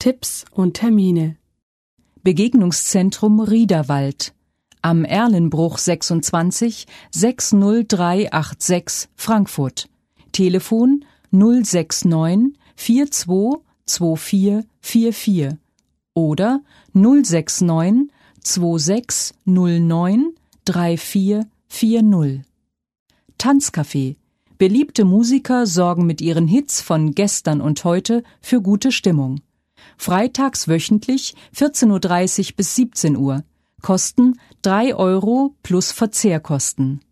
Tipps und Termine. Begegnungszentrum Riederwald. Am Erlenbruch 26 60386 Frankfurt. Telefon 069 422444 oder 069 2609 3440. Tanzcafé. Beliebte Musiker sorgen mit ihren Hits von gestern und heute für gute Stimmung. Freitags wöchentlich 14:30 bis 17 Uhr. Kosten 3 € plus Verzehrkosten.